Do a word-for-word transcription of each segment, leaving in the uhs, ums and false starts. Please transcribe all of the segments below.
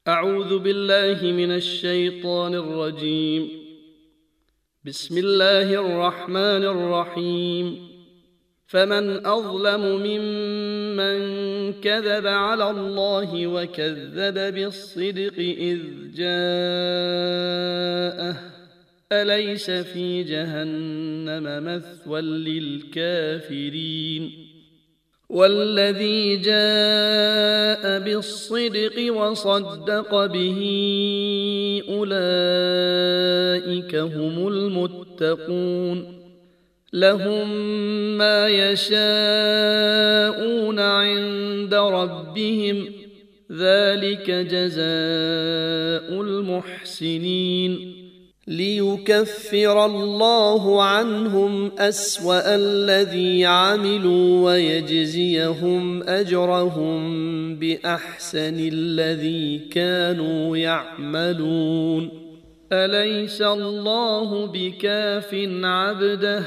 أعوذ بالله من الشيطان الرجيم. بسم الله الرحمن الرحيم. فمن أظلم ممن كذب على الله وكذب بالصدق إذ جاءه أليس في جهنم مثوى للكافرين والذي جاء بالصدق وصدق به أولئك هم المتقون لهم ما يشاءون عند ربهم ذلك جزاء المحسنين ليكفر الله عنهم أسوأ الذي عملوا ويجزيهم أجرهم بأحسن الذي كانوا يعملون أليس الله بكاف عبده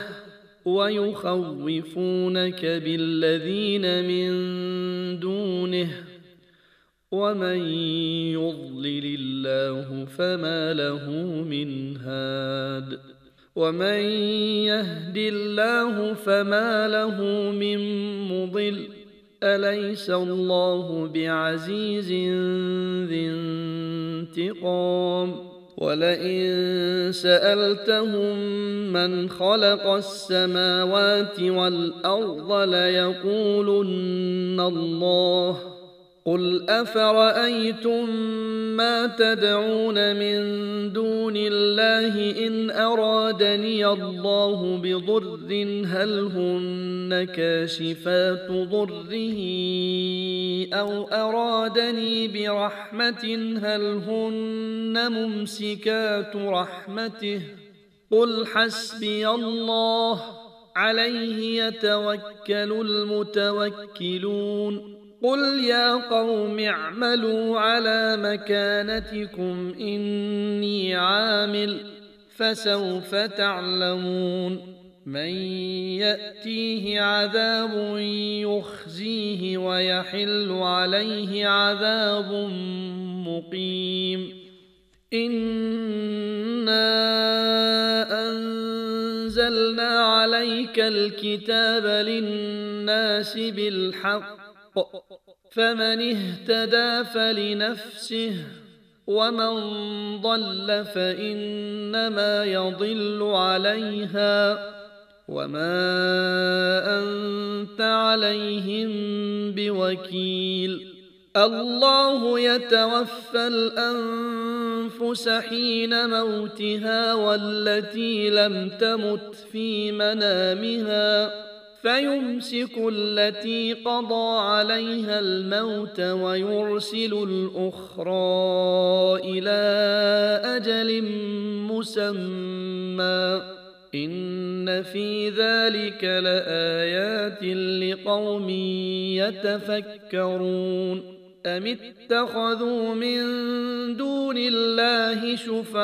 ويخوفونك بالذين من دونه ومن يضلل الله فما له من هاد ومن يهد الله فما له من مضل أليس الله بعزيز ذي انتقام ولئن سألتهم من خلق السماوات والأرض ليقولن الله قل أفرأيتم ما تدعون من دون الله إن أرادني الله بضر هل هن كاشفات ضره أو أرادني برحمة هل هن ممسكات رحمته قل حسبي الله عليه يتوكل المتوكلون قل يا قوم اعملوا على مكانتكم إني عامل فسوف تعلمون من يأتيه عذاب يخزيه ويحل عليه عذاب مقيم إنا أنزلنا عليك الكتاب للناس بالحق فمن اهتدى فلنفسه ومن ضل فإنما يضل عليها وما أنت عليهم بوكيل الله يتوفى الأنفس حين موتها والتي لم تمت في منامها فيمسك التي قضى عليها الموت ويرسل الأخرى إلى أجل مسمى إن في ذلك لآيات لقوم يتفكرون أم اتخذوا من دون الله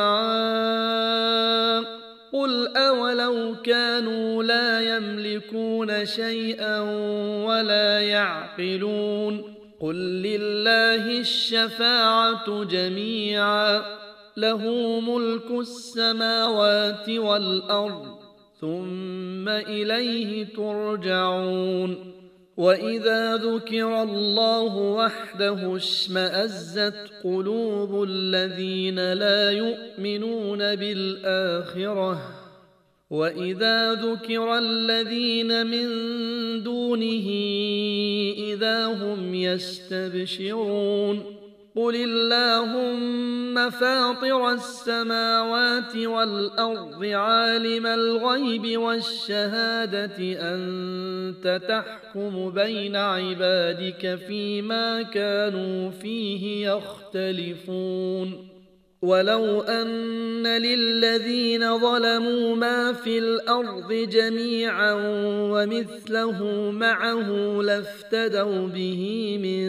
شفعاء قل أولو كانوا لا يملكون شيئا ولا يعقلون قل لله الشفاعة جميعا له ملك السماوات والأرض ثم إليه ترجعون وإذا ذكر الله وحده اشمأزت قلوب الذين لا يؤمنون بالآخرة وإذا ذكر الذين من دونه إذا هم يستبشرون قل اللهم فاطر السماوات والأرض عالم الغيب والشهادة أنت تحكم بين عبادك فيما كانوا فيه يختلفون ولو أن للذين ظلموا ما في الأرض جميعا ومثله معه لافتدوا به من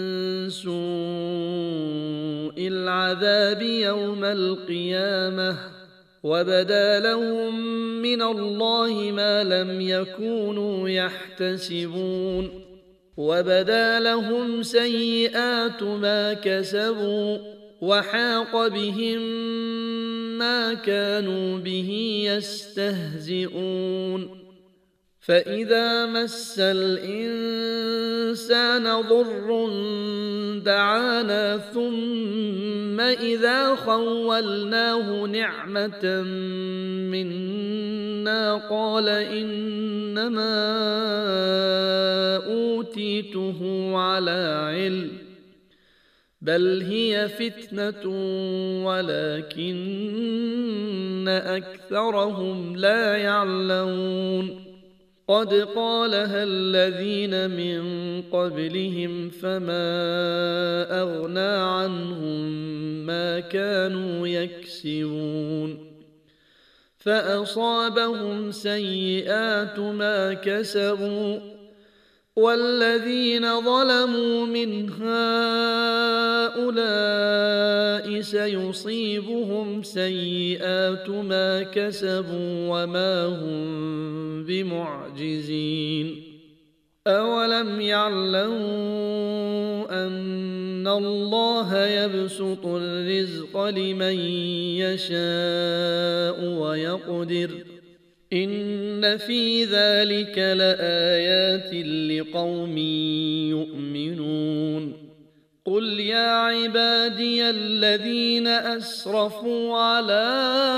سوء العذاب يوم القيامة وبدا لهم من الله ما لم يكونوا يحتسبون وبدا لهم سيئات ما كسبوا وحاق بهم ما كانوا به يستهزئون فإذا مس الإنسان ضر دعانا ثم إذا خولناه نعمة منا قال إنما أوتيته على علم بل هي فتنة ولكن أكثرهم لا يعلمون قد قالها الذين من قبلهم فما أغنى عنهم ما كانوا يكسبون فأصابهم سيئات ما كسبوا والذين ظلموا من هؤلاء سيصيبهم سيئات ما كسبوا وما هم بمعجزين أولم يعلموا أن الله يبسط الرزق لمن يشاء ويقدر إن في ذلك لآيات لقوم يؤمنون قل يا عبادي الذين أسرفوا على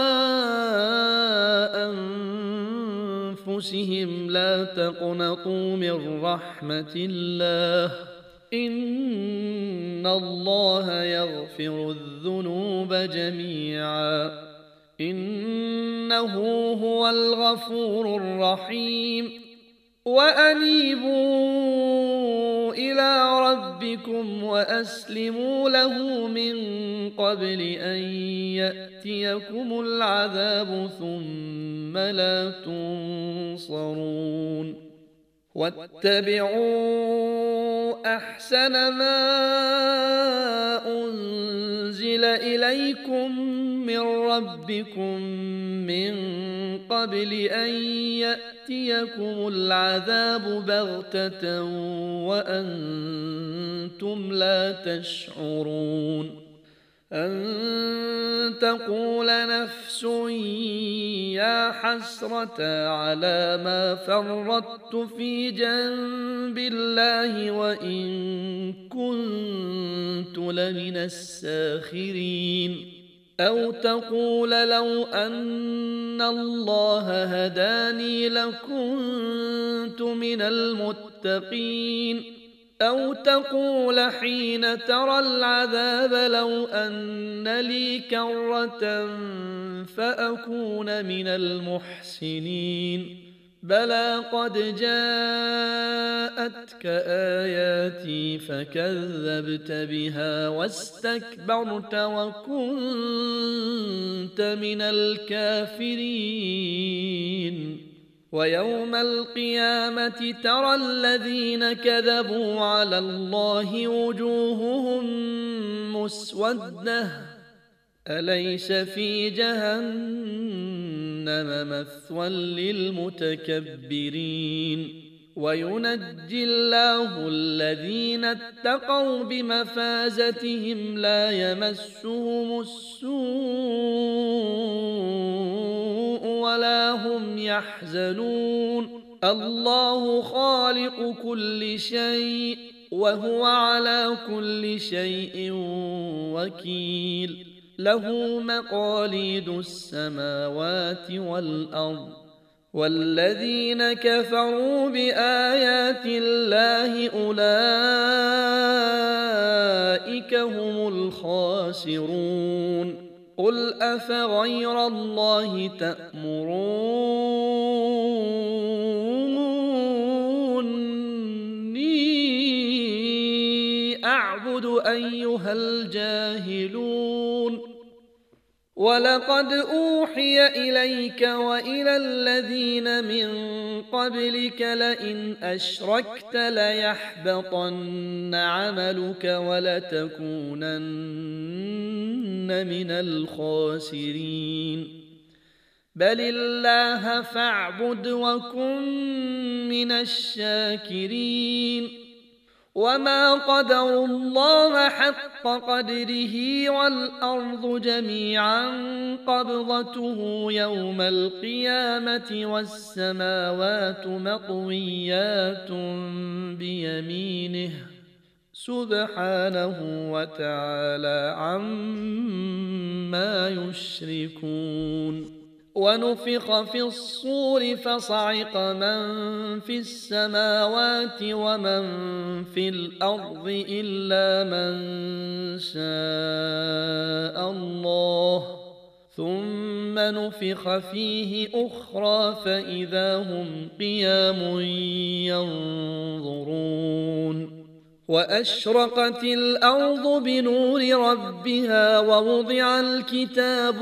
أنفسهم لا تقنطوا من رحمة الله إن الله يغفر الذنوب جميعا إنه هو الغفور الرحيم وأنيبوا إلى ربكم وأسلموا له من قبل أن يأتيكم العذاب ثم لا تنصرون واتبعوا أحسن ما أنزل إليكم من ربكم من قبل أن يأتيكم العذاب بغتة وأنتم لا تشعرون أن تقول نفس يا حسرة على ما فرطت في جنب الله وإن كنت لمن الساخرين أو تقول لو أن الله هداني لكنت من المتقين أو تقول حين ترى العذاب لو أن لي كرة فأكون من المحسنين بلى قد جاءتك آياتي فكذبت بها واستكبرت وكنت من الكافرين ويوم القيامة ترى الذين كذبوا على الله وجوههم مسودة أليس في جهنم مثوى للمتكبرين وينجي الله الذين اتقوا بمفازتهم لا يمسهم السوء ولا هم يحزنون الله خالق كل شيء وهو على كل شيء وكيل له مقاليد السماوات والأرض والذين كفروا بآيات الله أولئك هم الخاسرون قل أفغير الله تأمروني أعبد أيها الجاهلون ولقد أوحي إليك وإلى الذين من قبلك لئن أشركت ليحبطن عملك ولتكونن من الخاسرين بل الله فاعبد وكن من الشاكرين وما قدروا الله حق قدره والأرض جميعا قبضته يوم القيامة والسماوات مطويات بيمينه سبحانه وتعالى عما يشركون. ونفخ في الصور فصعق من في السماوات ومن في الأرض إلا من شاء الله ثم نفخ فيه أخرى فإذا هم قيام ينظرون. وأشرقت الأرض بنور ربها ووضع الكتاب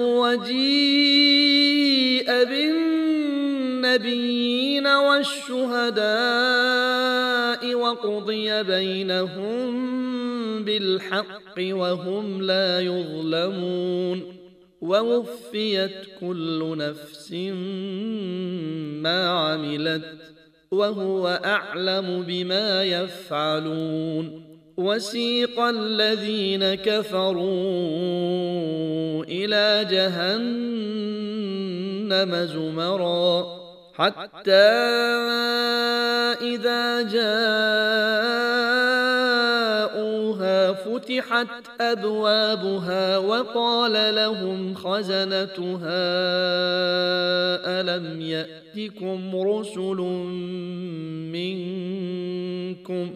وجيء بالنبيين والشهداء وقضي بينهم بالحق وهم لا يظلمون. ووفيت كل نفس ما عملت وهو أعلم بما يفعلون. وسيق الذين كفروا إلى جهنم زمرا حتى إذا جاءوها فتحت أبوابها وقال لهم خزنتها ألم يأتكم رسل منكم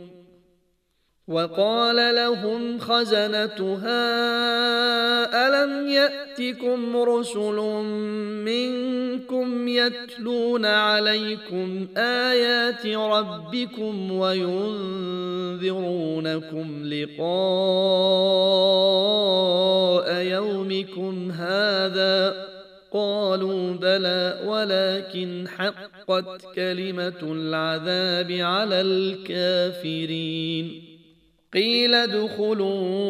وقال لهم خزنتها ألم يأتكم رسل منكم يتلون عليكم آيات ربكم وينذرونكم لقاء يومكم هذا قالوا بلى ولكن حقت كلمة العذاب على الكافرين. قيل ادخلوا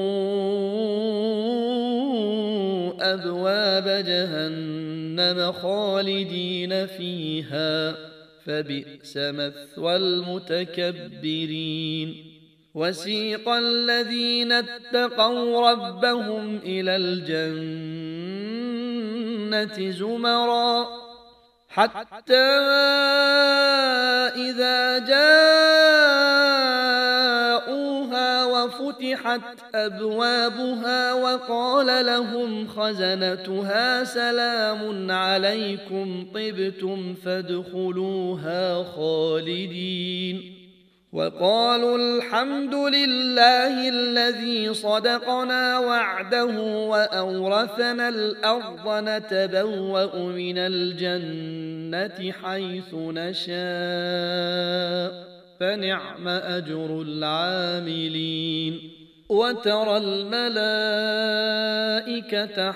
أبواب جهنم خالدين فيها فبئس مثوى المتكبرين. وسيق الذين اتقوا ربهم إلى الجنة زمرا حتى إذا جاءوها وفتحت أبوابها وقال لهم خزنتها سلام عليكم طبتم فادخلوها خالدين. وقالوا الحمد لله الذي صدقنا وعده وأورثنا الأرض نتبوأ من الجنة حيث نشاء فنعم أجر العاملين. وترى الملائكة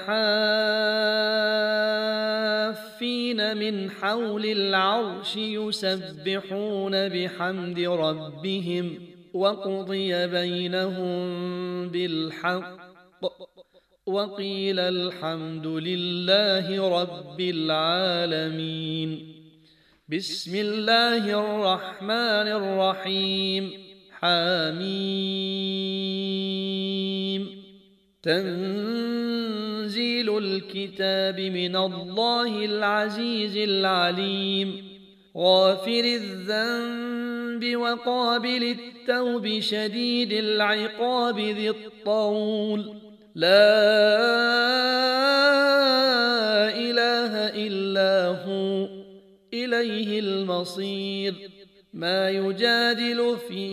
حافين من حول العرش يسبحون بحمد ربهم وقضي بينهم بالحق وقيل الحمد لله رب العالمين. بسم الله الرحمن الرحيم. حميم. تنزيل الكتاب من الله العزيز العليم. غافر الذنب وقابل التوب شديد العقاب ذي الطول لا إله إلا هو إليه المصير. ما يجادل في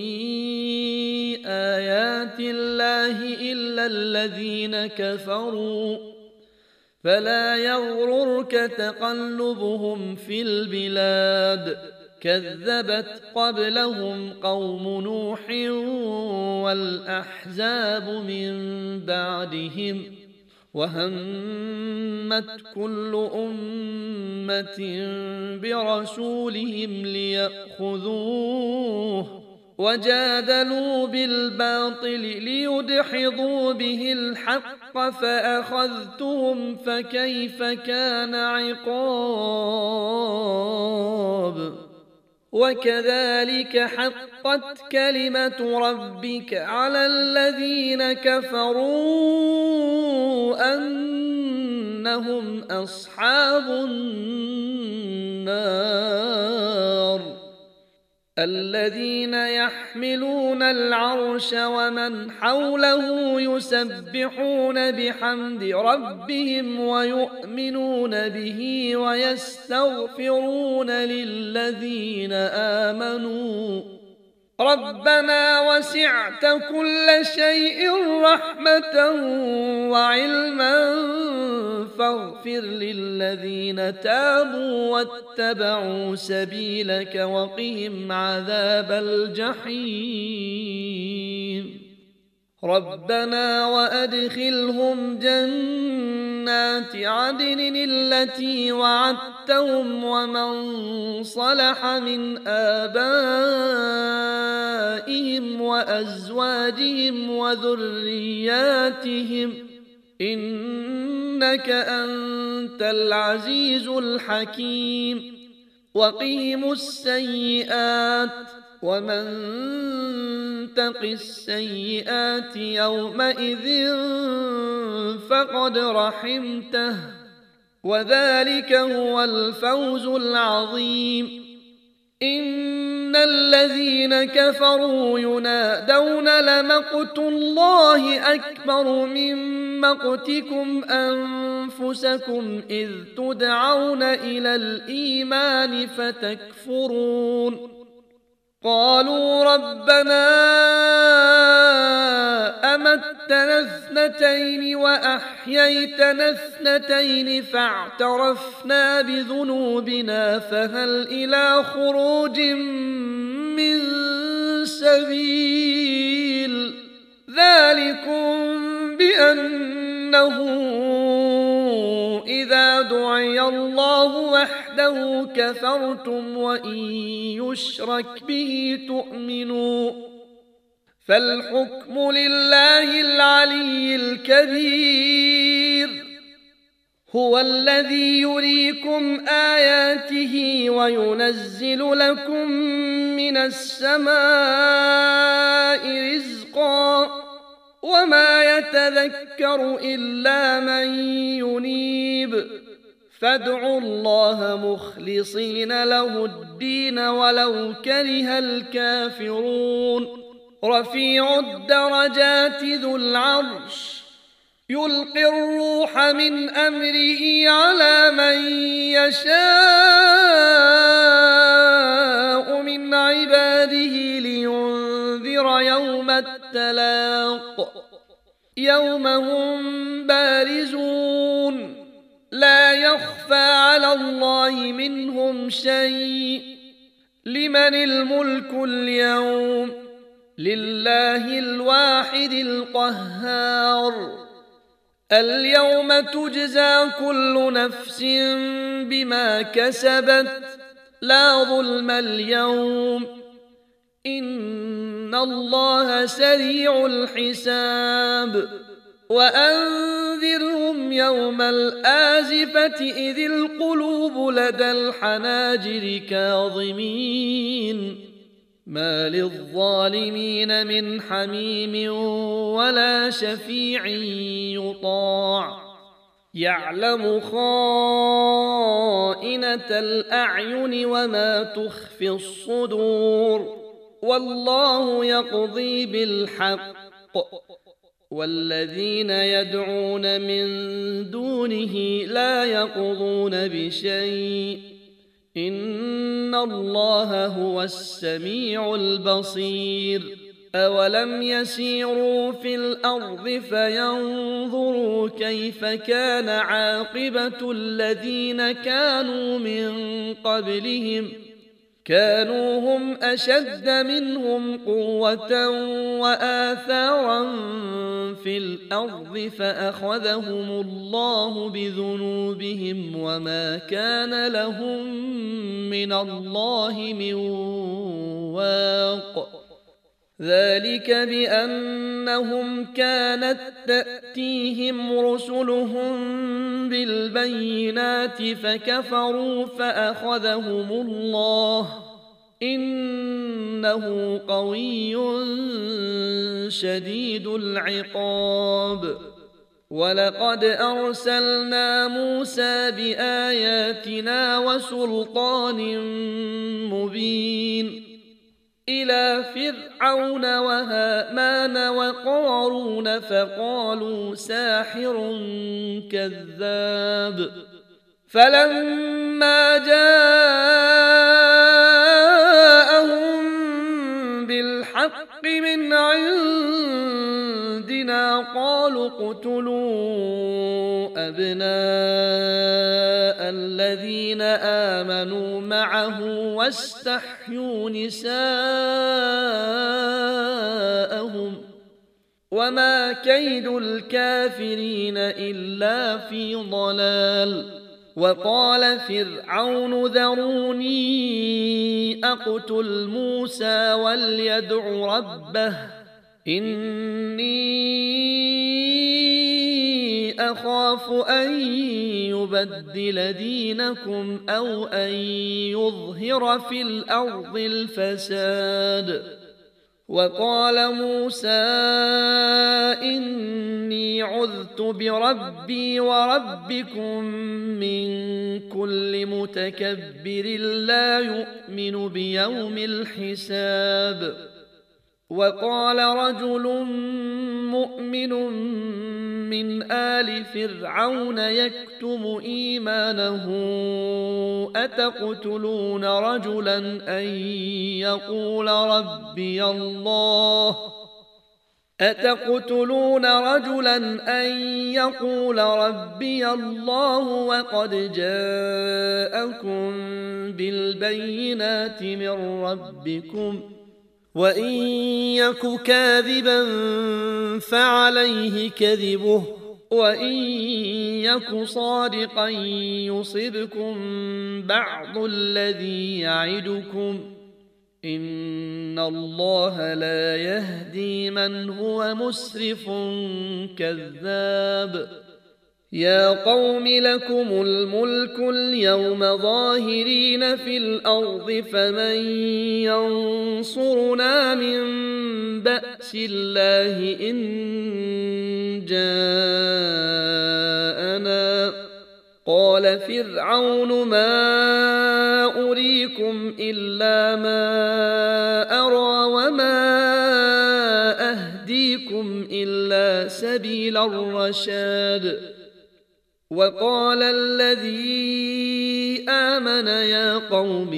آيات الله إلا الذين كفروا فلا يغررك تقلبهم في البلاد. كذبت قبلهم قوم نوح والأحزاب من بعدهم وهمت كل أمة برسولهم ليأخذوه وجادلوا بالباطل ليدحضوا به الحق فأخذتهم فكيف كان عقاب. وكذلك حقت كلمة ربك على الذين كفروا أنهم أصحاب النار الذين يحملون العرش ومن حوله يسبحون بحمد ربهم ويؤمنون به ويستغفرون للذين آمنوا ربنا وسعت كل شيء رحمة وعلما فاغفر للذين تابوا واتبعوا سبيلك وقهم عذاب الجحيم ربنا وأدخلهم جنات عدن التي وعدتهم ومن صلح من آبائهم وأزواجهم وذرياتهم إنك أنت العزيز الحكيم وقهم السيئات ومن تق السيئات يومئذ فقد رحمته وذلك هو الفوز العظيم إن الذين كفروا ينادون لمقت الله أكبر من مقتكم أنفسكم إذ تدعون إلى الإيمان فتكفرون قالوا ربنا أمتنا اثنتين وأحييتنا اثنتين فاعترفنا بذنوبنا فهل إلى خروج من سبيل ذلكم بأنه إذا دعي الله وحده كفرتم وإن يشرك به تؤمنوا فالحكم لله العلي الكبير هو الذي يريكم آياته وينزل لكم من السماء رزقا وما يتذكر إلا من ينيب فادعوا الله مخلصين له الدين ولو كره الكافرون رفيع الدرجات ذو العرش يلقي الروح من أمره على من يشاء من عباده لينذر يوم التلاق يوم هم بارزون لا يخفى على الله منهم شيء لمن الملك اليوم لله الواحد القهار اليوم تجزى كل نفس بما كسبت لا ظلم اليوم إن الله سريع الحساب وأنذرهم يوم الآزفة إذ القلوب لدى الحناجر كاظمين ما للظالمين من حميم ولا شفيع يطاع يعلم خائنة الأعين وما تخفي الصدور والله يقضي بالحق والذين يدعون من دونه لا يقضون بشيء إن الله هو السميع البصير أولم يسيروا في الأرض فينظروا كيف كان عاقبة الذين كانوا من قبلهم كانوا هم أشد منهم قوة وآثارا في الأرض فأخذهم الله بذنوبهم وما كان لهم من الله من واق ذلك بأنهم كانت تأتيهم رسلهم بالبينات فكفروا فأخذهم الله إنه قوي شديد العقاب. ولقد أرسلنا موسى بآياتنا وسلطان مبين إلى فرعون وهامان وقارون فقالوا ساحر كذاب. فلما جاءهم بالحق من عندنا قالوا اقتلوا أبناء الذين آمنوا معه واستحيوا نساءهم وما كيد الكافرين إلا في ضلال. وقال فرعون ذروني أقتل موسى وليدع ربه إني أخاف أن يبدل دينكم أو أن يظهر في الأرض الفساد. وقال موسى إني عذت بربي وربكم من كل متكبر لا يؤمن بيوم الحساب. وقال رجل مؤمن من آل فرعون يكتم إيمانه أتقتلون رجلا أن يقول ربي الله أتقتلون رجلا أن يقول ربي الله وقد جاءكم بالبينات من ربكم وإن يك كاذبا فعليه كذبه وإن يك صادقا يصبكم بعض الذي يعدكم إن الله لا يهدي من هو مسرف كذاب. يا قوم لكم الملك اليوم ظاهرين في الأرض فمن ينصرنا من بأس الله إن جاءنا. قال فرعون ما أريكم إلا ما أرى وما أهديكم إلا سبيل الرشاد. وقال الذي آمن يا قوم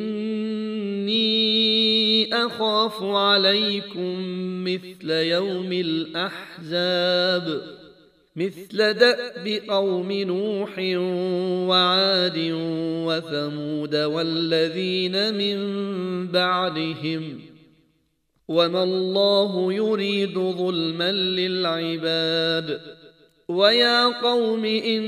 إني أخاف عليكم مثل يوم الأحزاب مثل دأب قوم نوح وعاد وثمود والذين من بعدهم وما الله يريد ظلما للعباد. ويا قوم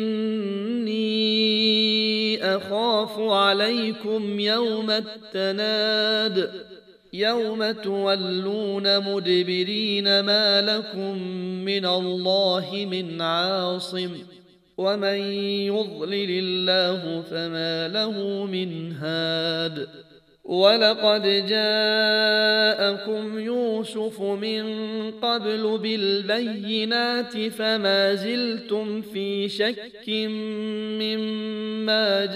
إني أخاف عليكم يوم التناد يوم تولون مدبرين ما لكم من الله من عاصم ومن يضلل الله فما له من هاد. ولقد جاءكم يوسف من قبل بالبينات فما زلتم في شك مما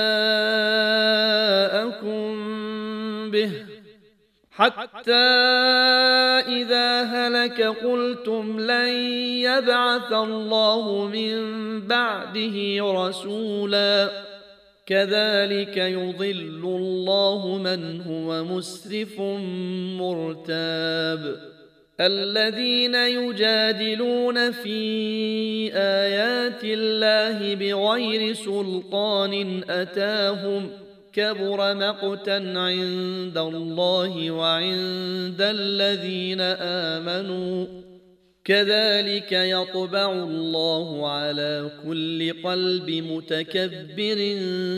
جاءكم به حتى إذا هلك قلتم لن يبعث الله من بعده رسولا كذلك يضل الله من هو مسرف مرتاب. الذين يجادلون في آيات الله بغير سلطان أتاهم كبر مقتا عند الله وعند الذين آمنوا كذلك يطبع الله على كل قلب متكبر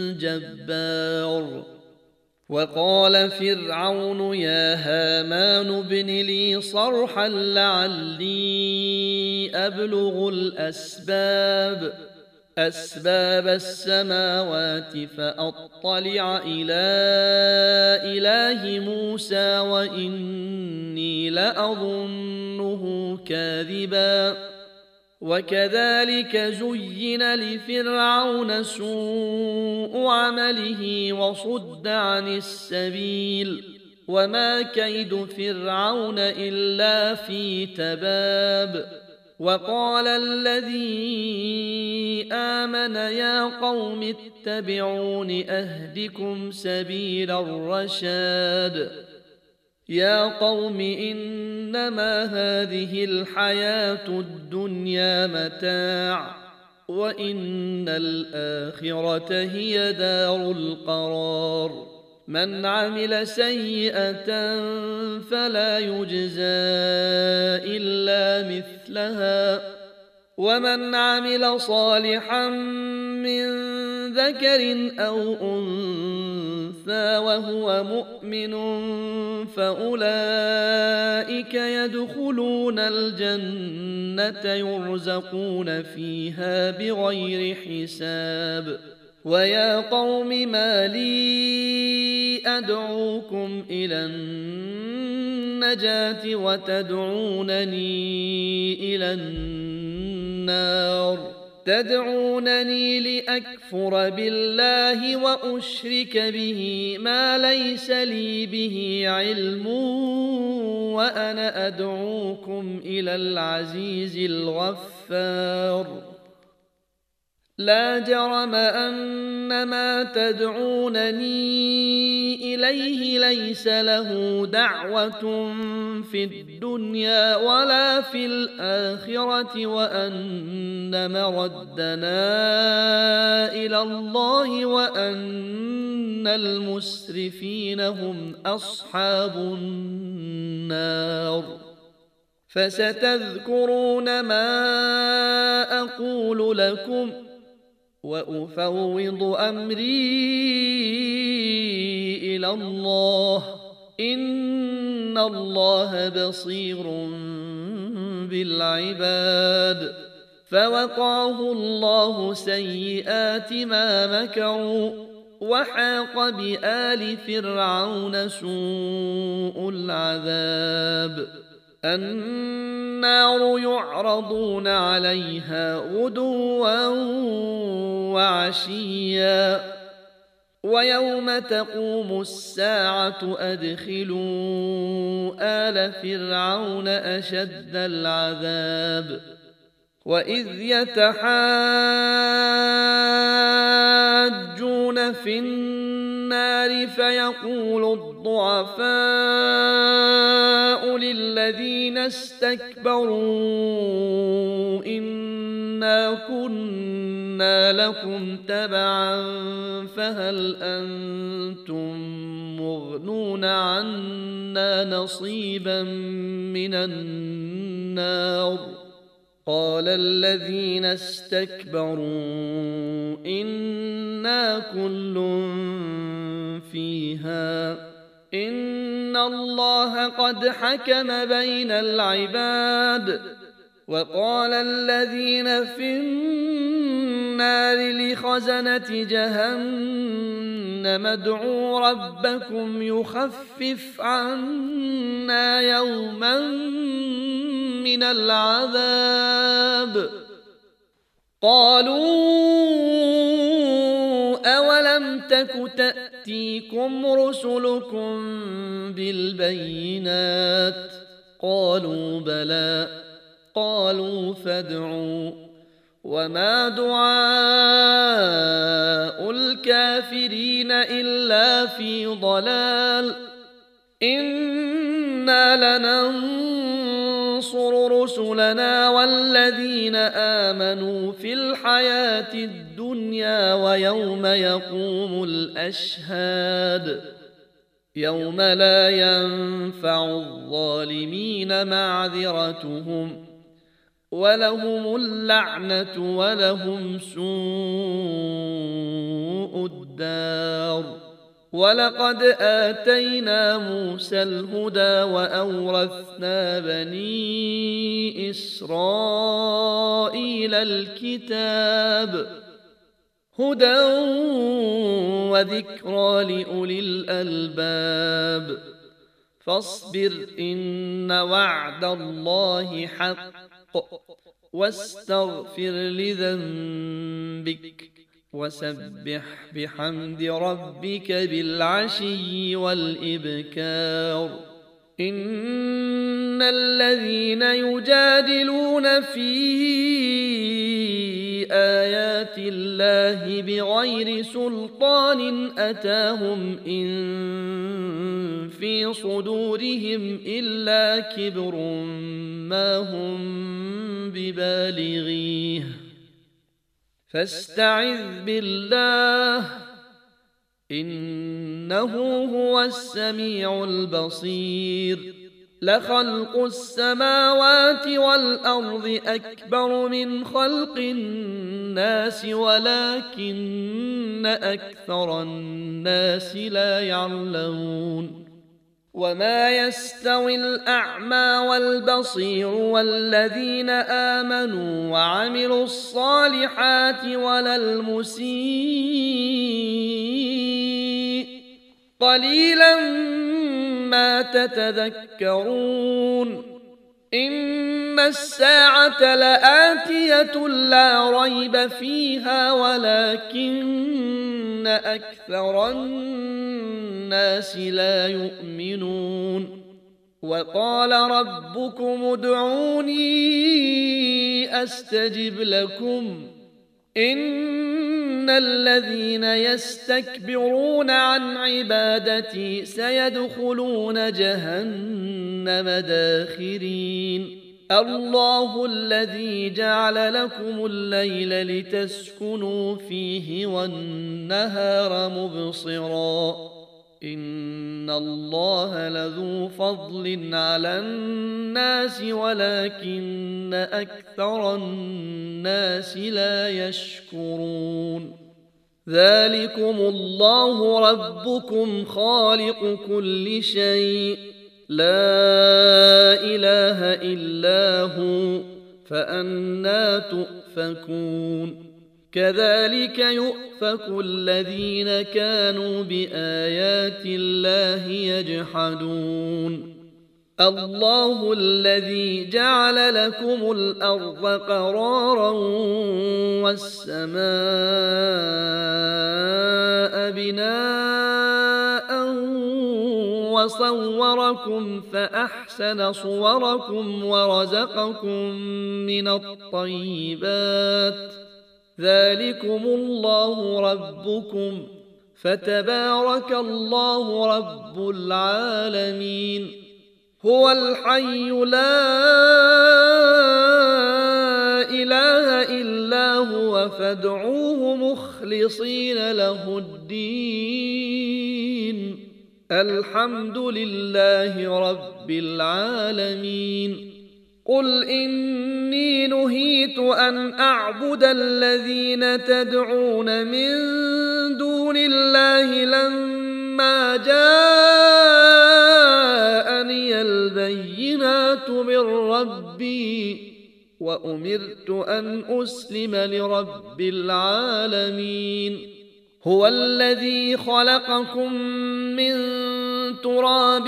جبار. وقال فرعون يا هامان ابن لي صرحا لعلي أبلغ الأسباب أسباب السماوات فأطلع إلى إله موسى وإني لأظنه كاذبا وكذلك زين لفرعون سوء عمله وصد عن السبيل وما كيد فرعون إلا في تباب وقال الذي آمن يا قوم اتبعون أهدكم سبيل الرشاد يا قوم إنما هذه الحياة الدنيا متاع وإن الآخرة هي دار القرار من عمل سيئة فلا يجزى إلا مثلها ومن عمل صالحا من ذكر أو أنثى وهو مؤمن فأولئك يدخلون الجنة يرزقون فيها بغير حساب ويا قوم ما لي أدعوكم إلى النجاة وتدعونني إلى النار تدعونني لأكفر بالله وأشرك به ما ليس لي به علم وأنا أدعوكم إلى العزيز الغفار لا جرم أن ما تدعونني إليه ليس له دعوة في الدنيا ولا في الآخرة وأن مردنا إلى الله وأن المسرفين هم أصحاب النار فستذكرون ما أقول لكم وأفوض أمري إلى الله إن الله بصير بالعباد فوقاه الله سيئات ما مكروا وحاق بآل فرعون سوء العذاب النار يعرضون عليها غدوا وعشيا ويوم تقوم الساعة أدخلوا آل فرعون أشد العذاب وإذ يتحاجون في النار فيقول الضعفاء للذين استكبروا إنا كنا لكم تبعا فهل أنتم مغنون عنا نصيبا من النار قال الذين استكبروا إنا كل فيها إن الله قد حكم بين العباد وقال الذين في النار لخزنة جهنم ادعوا ربكم يخفف عنا يوما من العذاب قالوا أولم تك تأتيكم رسلكم بالبينات قالوا بلى قالوا فادعوا وما دعاء الكافرين إلا في ضلال إنا لننصر رسلنا والذين آمنوا في الحياة الدنيا ويوم يقوم الأشهاد يوم لا ينفع الظالمين معذرتهم ولهم اللعنة ولهم سوء الدار ولقد آتينا موسى الهدى وأورثنا بني إسرائيل الكتاب هدى وذكرى لأولي الألباب فاصبر إن وعد الله حق واستغفر لذنبك وسبح بحمد ربك بالعشي والإبكار إن الذين يجادلون في آيات الله بغير سلطان أتاهم إن في صدورهم إلا كبر ما هم ببالغيه فاستعذ بالله إنه هو السميع البصير لخلق السماوات والأرض أكبر من خلق الناس ولكن أكثر الناس لا يعلمون وما يستوي الأعمى والبصير والذين آمنوا وعملوا الصالحات ولا المسيء قليلا ما تتذكرون إن الساعة لآتية لا ريب فيها ولكن أكثر الناس لا يؤمنون وقال ربكم ادعوني أستجب لكم إن الذين يستكبرون عن عبادتي سيدخلون جهنم داخرين الله الذي جعل لكم الليل لتسكنوا فيه والنهار مبصرا إن الله لذو فضل على الناس ولكن أكثر الناس لا يشكرون ذلكم الله ربكم خالق كل شيء لا إله إلا هو فأنى تؤفكون كذلك يؤفك الذين كانوا بآيات الله يجحدون الله الذي جعل لكم الأرض قرارا والسماء بناء وصوركم فأحسن صوركم ورزقكم من الطيبات ذلكم الله ربكم فتبارك الله رب العالمين هو الحي لا إله إلا هو فادعوه مخلصين له الدين الحمد لله رب العالمين قل إني نهيت أن أعبد الذين تدعون من دون الله لما جاءني البينات من ربي وأمرت أن أسلم لرب العالمين هو الذي خلقكم من تراب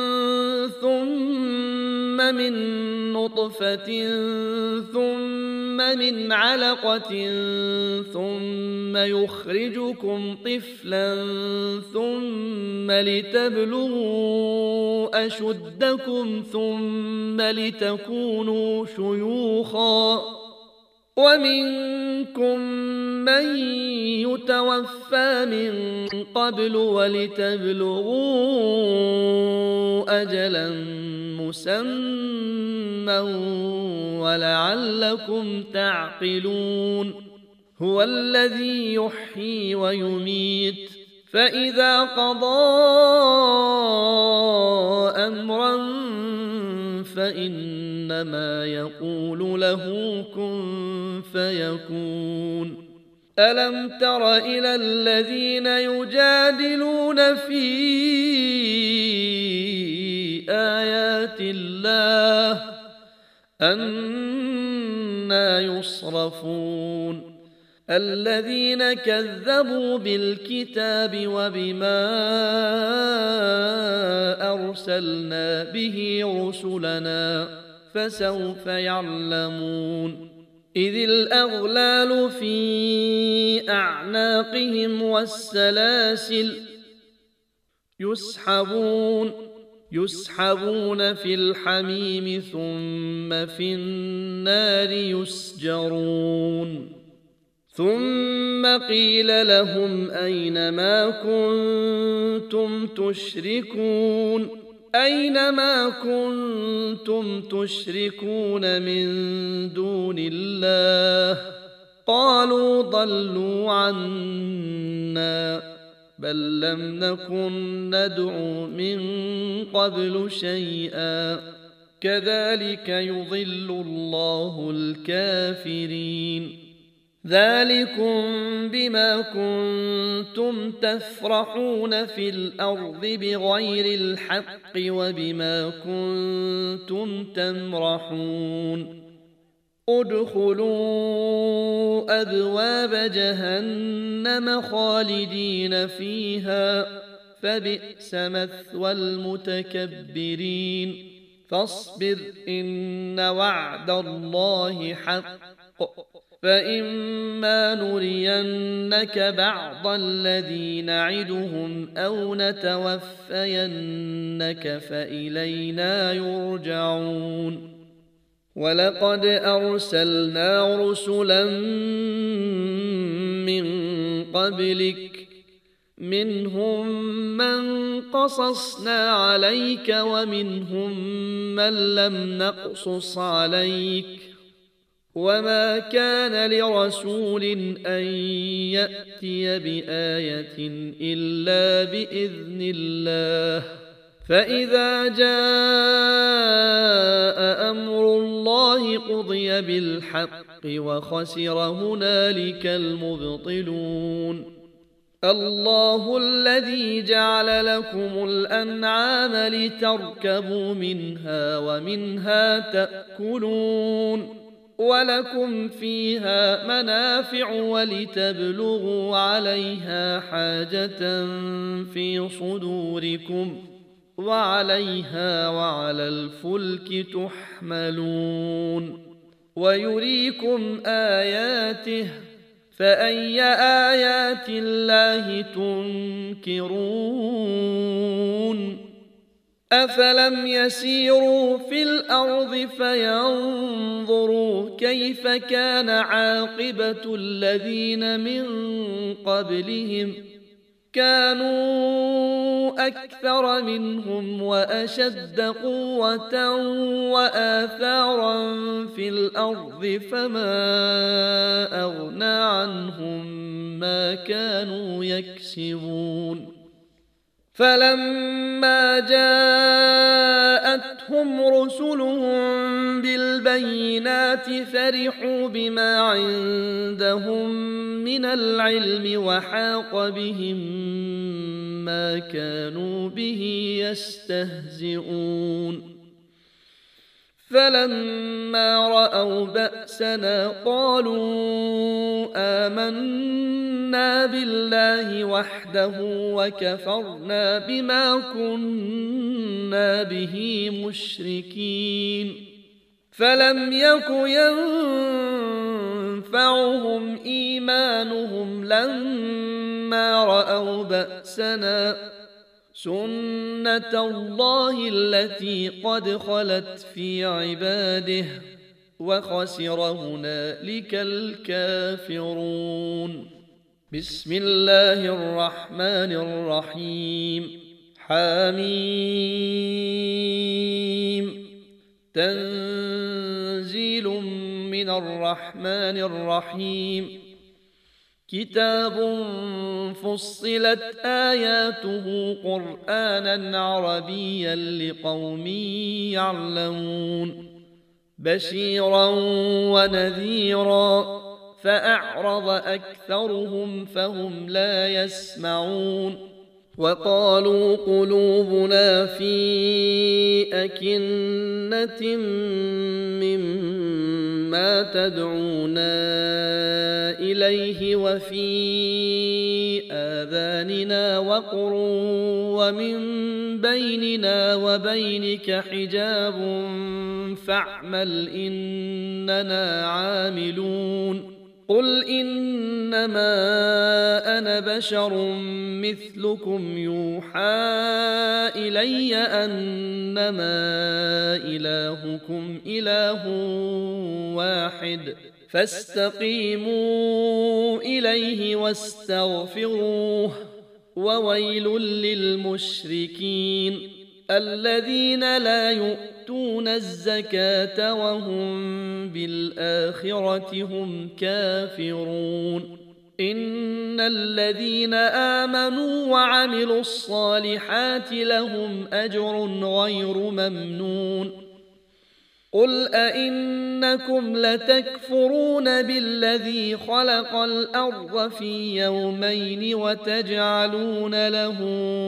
ثم من نطفة ثم من علقة ثم يخرجكم طفلا ثم لتبلغوا أشدكم ثم لتكونوا شيوخا ومنكم من يتوفى من قبل ولتبلغوا أجلا مسمى ولعلكم تعقلون هو الذي يحيي ويميت فإذا قضى أمرا فإنما يقول له كن فيكون ألم تر إلى الذين يجادلون في آيات الله أنى يصرفون الذين كذبوا بالكتاب وبما أرسلنا به رسلنا فسوف يعلمون إذ الأغلال في أعناقهم والسلاسل يسحبون يسحبون في الحميم ثم في النار يسجرون ثم قيل لهم أين ما كنتم تشركون أين ما كنتم تشركون من دون الله قالوا ضلوا عنا بل لم نكن ندعو من قبل شيئا كذلك يضل الله الكافرين ذلكم بما كنتم تفرحون في الأرض بغير الحق وبما كنتم تمرحون ادخلوا أبواب جهنم خالدين فيها فبئس مثوى المتكبرين فاصبر إن وعد الله حق فإما نرينك بعض الذي نعدهم أو نتوفينك فإلينا يرجعون ولقد أرسلنا رسلا من قبلك منهم من قصصنا عليك ومنهم من لم نقصص عليك وما كان لرسول أن يأتي بآية إلا بإذن الله فإذا جاء أمر الله قضي بالحق وخسر هنالك المبطلون الله الذي جعل لكم الأنعام لتركبوا منها ومنها تأكلون ولكم فيها منافع ولتبلغوا عليها حاجة في صدوركم وعليها وعلى الفلك تحملون ويريكم آياته فأي آيات الله تنكرون أفلم يسيروا في الأرض فينظروا كيف كان عاقبة الذين من قبلهم كانوا أكثر منهم وأشد قوة وآثارا في الأرض فما أغنى عنهم ما كانوا يكسبون فلما جاءتهم رسلهم بالبينات فرحوا بما عندهم من العلم وحاق بهم ما كانوا به يستهزئون فلما رأوا بأسنا قالوا آمنا بالله وحده وكفرنا بما كنا به مشركين فلم يك ينفعهم إيمانهم لما رأوا بأسنا سنة الله التي قد خلت في عباده وخسر هنالك الكافرون بسم الله الرحمن الرحيم حميم تنزيل من الرحمن الرحيم كتاب فصلت آياته قرآنا عربيا لقوم يعلمون بشيرا ونذيرا فأعرض أكثرهم فهم لا يسمعون وقالوا قلوبنا في أكنة مما تدعونا إليه وفي آذاننا وقر ومن بيننا وبينك حجاب فاعمل إننا عاملون قل إنما أنا بشر مثلكم يوحى إلي أنما إلهكم إله واحد فاستقيموا إليه واستغفروه وويل للمشركين الذين لا يؤتون الزكاة وهم بالآخرة هم كافرون إن الذين آمنوا وعملوا الصالحات لهم أجر غير ممنون قل أئنكم لتكفرون بالذي خلق الأرض في يومين وتجعلون له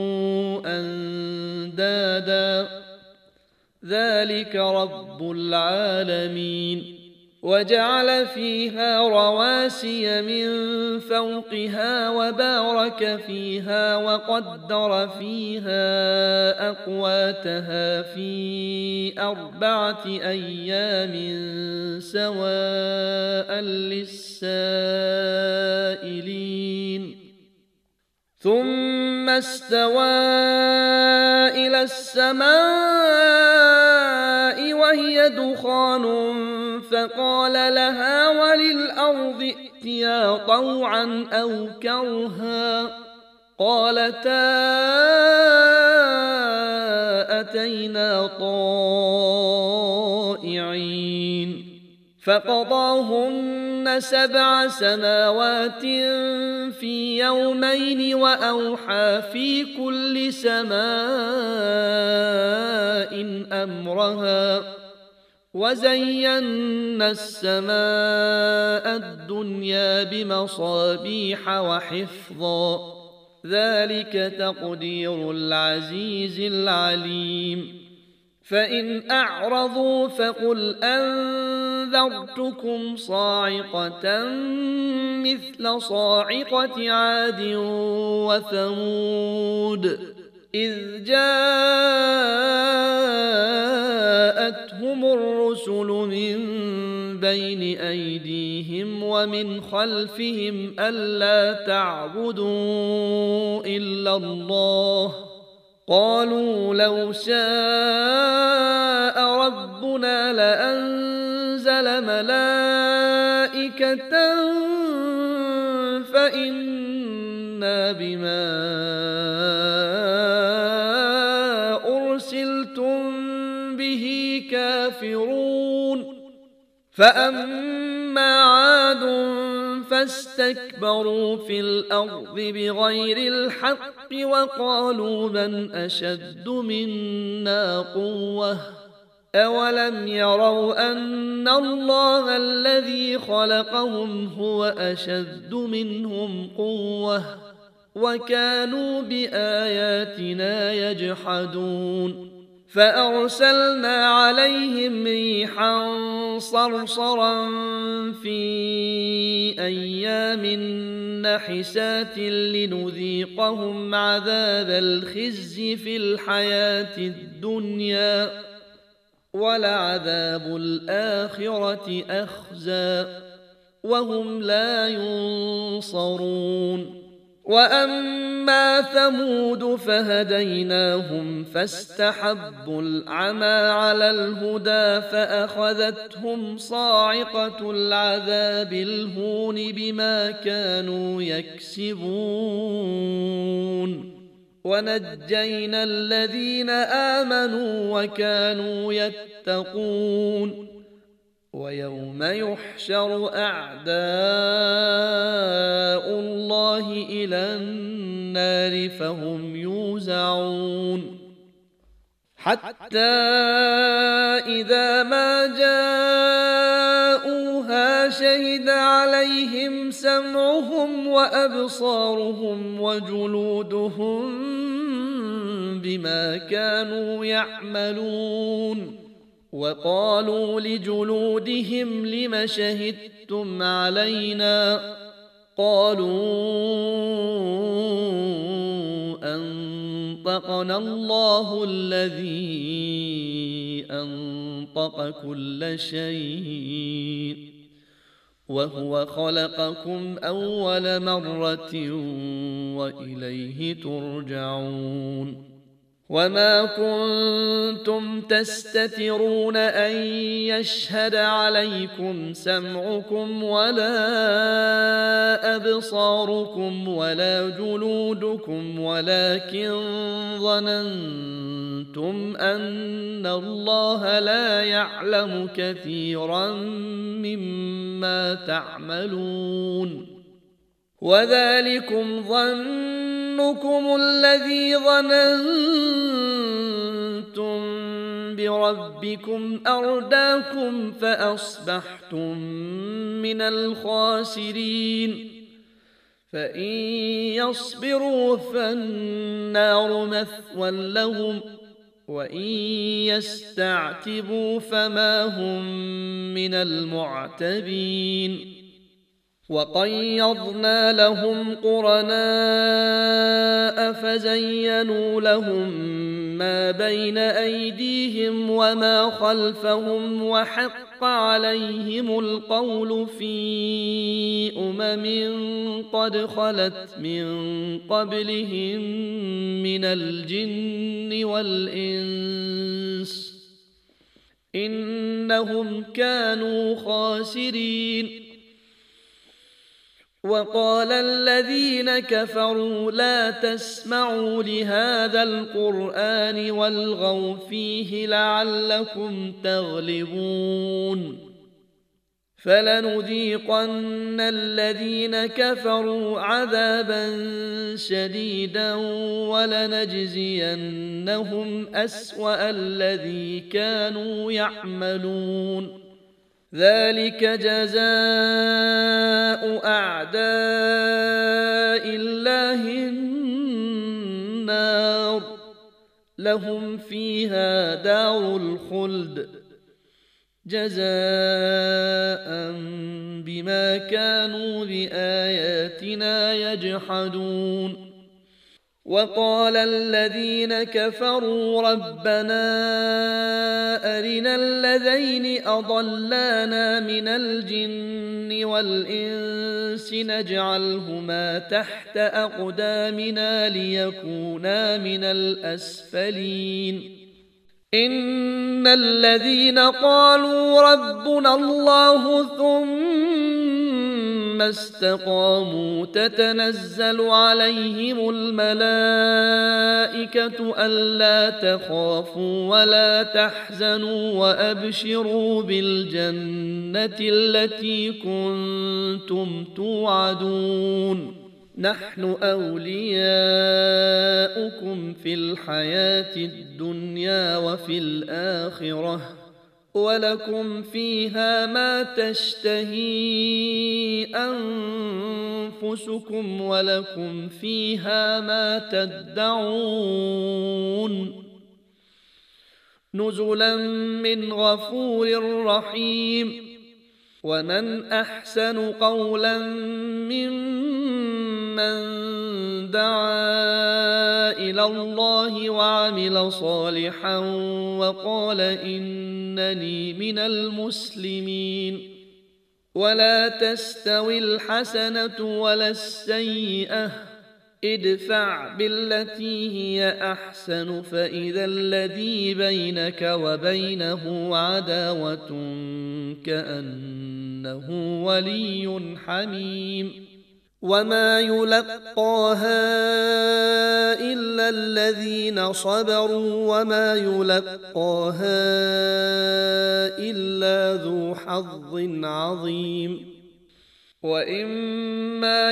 أندادا ذلك رب العالمين وجعل فيها رواسي من فوقها وبارك فيها وقدر فيها أقواتها في أربعة أيام سواء للسائلين ثم استوى إلى السماء وهي دخان فقال لها وللأرض ائتيا طوعا أو كرها قالتا أتينا طائعين فقضاهن سبع سماوات في يومين وأوحى في كل سماء أمرها وزينا السماء الدنيا بمصابيح وحفظا ذلك تقدير العزيز العليم فإن أعرضوا فقل أنذرتكم صاعقة مثل صاعقة عاد وثمود إذ جاءتهم الرسل من بين أيديهم ومن خلفهم ألا تعبدوا إلا الله قالوا لو شاء ربنا لأنزل ملائكة فإنا بما أرسلتم به كافرون فأما عاد فاستكبروا في الأرض بغير الحق وقالوا من أشد منا قوة أولم يروا أن الله الذي خلقهم هو أشد منهم قوة وكانوا بآياتنا يجحدون فأرسلنا عليهم ريحا صرصرا في أيام نحسات لنذيقهم عذاب الخزي في الحياة الدنيا ولعذاب الآخرة أخزى وهم لا ينصرون وأما ثمود فهديناهم فاستحبوا العمى على الهدى فأخذتهم صاعقة العذاب الهون بما كانوا يكسبون ونجينا الذين آمنوا وكانوا يتقون ويوم يحشر أعداء الله إلى النار فهم يوزعون حتى إذا ما جاءوها شهد عليهم سمعهم وأبصارهم وجلودهم بما كانوا يعملون وقالوا لجلودهم لم شهدتم كذبتم علينا قالوا أنطقنا الله الذي أنطق كل شيء وهو خلقكم أول مرة وإليه ترجعون وما كنتم تستترون أن يشهد عليكم سمعكم ولا أبصاركم ولا جلودكم ولكن ظننتم أن الله لا يعلم كثيرا مما تعملون وذلكم ظنكم الذي ظننتم بربكم أرداكم فأصبحتم من الخاسرين فإن يصبروا فالنار مثوى لهم وإن يستعتبوا فما هم من المعتبين وقيضنا لهم قرناء فزينوا لهم ما بين أيديهم وما خلفهم وحق عليهم القول في أمم قد خلت من قبلهم من الجن والإنس إنهم كانوا خاسرين وقال الذين كفروا لا تسمعوا لهذا القرآن والغوا فيه لعلكم تغلبون فلنذيقن الذين كفروا عذابا شديدا ولنجزينهم أسوأ الذي كانوا يعملون ذلك جزاء أعداء الله النار لهم فيها دار الخلد جزاء بما كانوا بآياتنا يجحدون وقال الذين كفروا ربنا أرنا الذين أضلانا من الجن والإنس نجعلهما تحت أقدامنا ليكونا من الأسفلين إن الذين قالوا ربنا الله ثم استقاموا تتنزل عليهم الملائكة ألا تخافوا ولا تحزنوا وأبشروا بالجنة التي كنتم توعدون نحن أولياؤكم في الحياة الدنيا وفي الآخرة ولكم فيها ما تشتهي أنفسكم ولكم فيها ما تدعون نزلا من غفور رحيم ومن أحسن قولا ممن دعا إلى الله وعمل صالحا وقال إنني من المسلمين ولا تستوي الحسنة ولا السيئة ادفع بالتي هي أحسن فإذا الذي بينك وبينه عداوة كأنه ولي حميم وما يلقاها إلا الذين صبروا وما يلقاها إلا ذو حظ عظيم وإما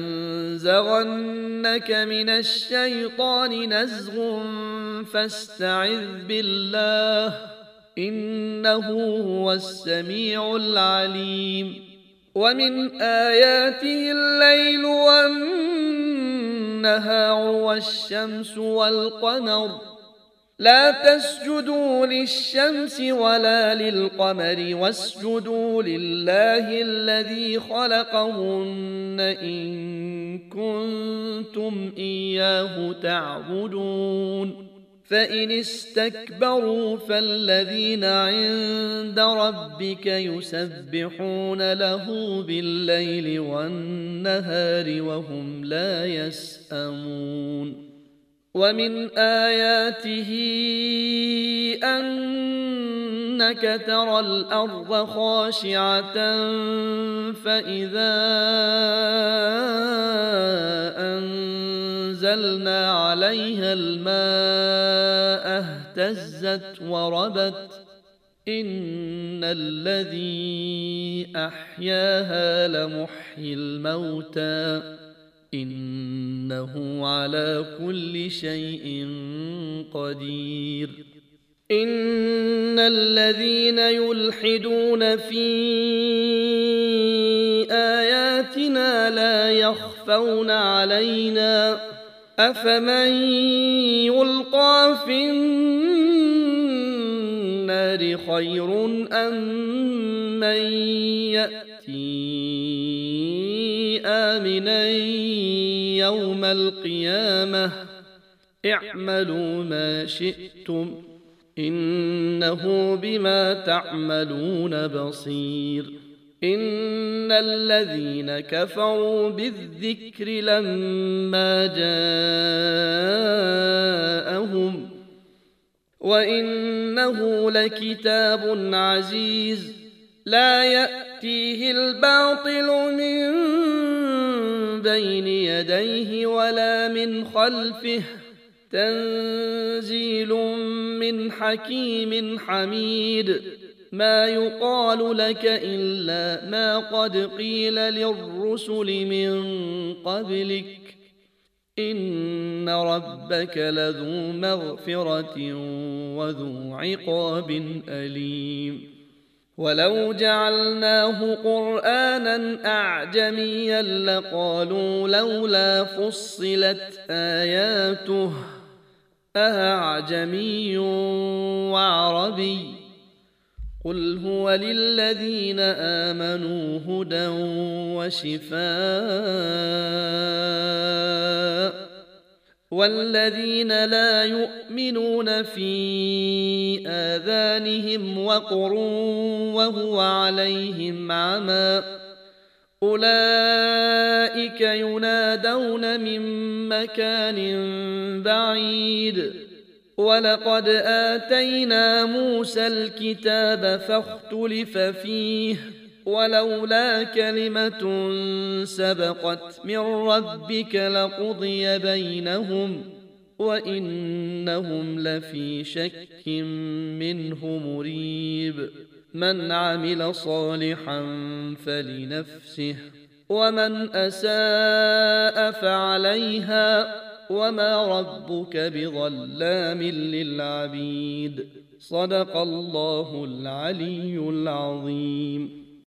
ينزغنك من الشيطان نزغ فاستعذ بالله إنه هو السميع العليم ومن آياته الليل والنهار والشمس والقمر لا تسجدوا للشمس ولا للقمر واسجدوا لله الذي خلقهن إن كنتم إياه تعبدون فإن استكبروا فالذين عند ربك يسبحون له بالليل والنهار وهم لا يسأمون ومن آياته أنك ترى الأرض خاشعة فإذا أنزلنا عليها الماء اهتزت وربت إن الذي أحياها لمحيي الموتى إنه على كل شيء قدير إن الذين يلحدون في آياتنا لا يخفون علينا أفمن يلقى في النار خير أم من يأتي آمنا يوم القيامة اعملوا ما شئتم إنه بما تعملون بصير إن الذين كفروا بالذكر لما جاءهم وإنه لكتاب عزيز لا يأتيه الباطل من بين يديه ولا من خلفه تنزيل من حكيم حميد ما يقال لك إلا ما قد قيل للرسل من قبلك إن ربك لذو مغفرة وذو عقاب أليم ولو جعلناه قرآنا أعجميا لقالوا لولا فصلت آياته أأعجمي وعربي قل هو للذين آمنوا هدى وشفاء والذين لا يؤمنون في آذانهم وقر وهو عليهم عمى أولئك ينادون من مكان بعيد ولقد آتينا موسى الكتاب فاختلف فيه ولولا كلمة سبقت من ربك لقضي بينهم وإنهم لفي شك منه مريب من عمل صالحا فلنفسه ومن أساء فعليها وما ربك بظلام للعبيد صدق الله العلي العظيم.